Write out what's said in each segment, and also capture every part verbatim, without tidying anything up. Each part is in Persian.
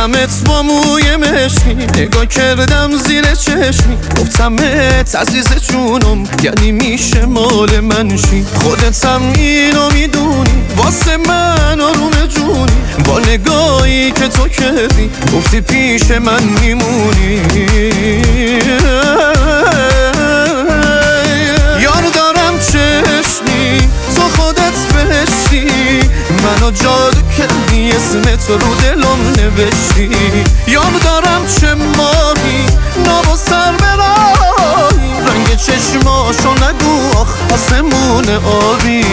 دیدمت با موی مشکی، نگاه کردم زیر چشمی، گفتمت عزیز جونم یعنی میشه مال من شی. خودتم اینو میدونی واسه من آروم جونی، با نگاهی که تو کردی گفتی پیش من میمونی. یار دارم چشمی تو خودت بهشتی، منو جادو کردی اسم تو رو دلم نوشتی. یار دارم چه ماهی ناب و سر برایی، رنگ چشماشو نگو آخ آسمون آبی.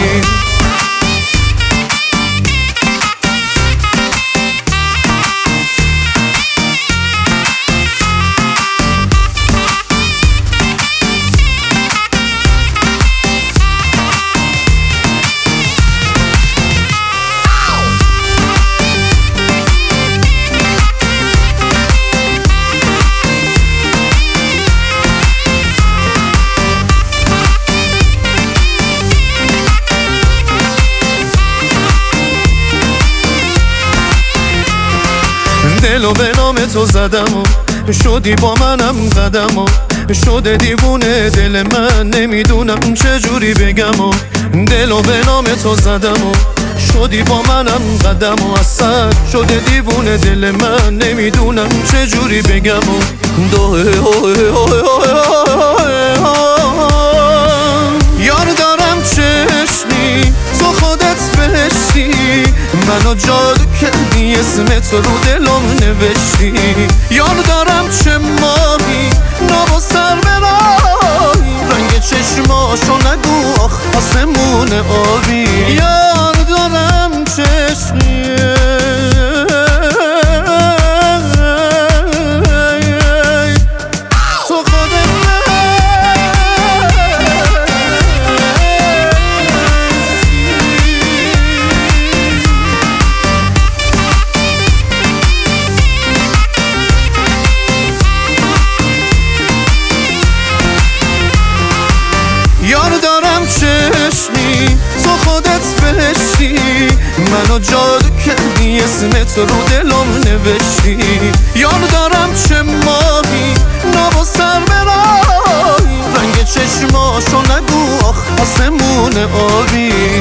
دلو به نام تو زدم و شدی با منم قدم و شده دیوونه دل من، نمیدونم چجوری بگم و دلو به نام تو زدم و شدی با منم قدم و اصلا شده دیوونه دل من، نمیدونم چجوری بگم و دوه یار دارم چشمی تو خودت بهشتی، منو جادو کردی اسم تو رو دلم نوشتی. یار دارم چه ماهی ناب و سر برایی، رنگ چشماشو نگو آخ آسمون آبی. یار دارم چشمی یار دارم چشمی تو خودت بهشتی، منو جادو کردی اسم تو رو دلم نوشتی. یار دارم چه ماهی ناب و سر برایی، رنگ چشماشو نگو آخ آسمون آبی.